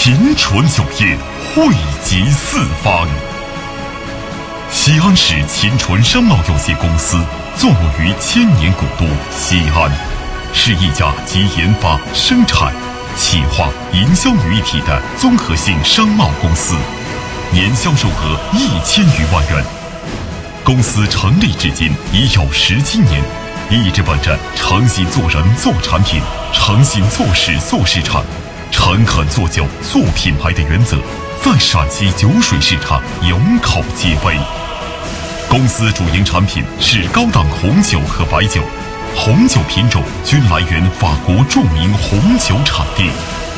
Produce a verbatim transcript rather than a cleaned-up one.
平醇酒业惠及四方。西安市秦醇商贸有限公司坐落于千年古都西安，是一家集研发、生产、企划、营销于一体的综合性商贸公司，年销售额一千余万元。公司成立至今已有十七年，一直本着诚信做人做产品、诚信做事做市场、诚恳做酒做品牌的原则，在陕西酒水市场有口皆碑。公司主营产品是高档红酒和白酒，红酒品种均来源法国著名红酒产地。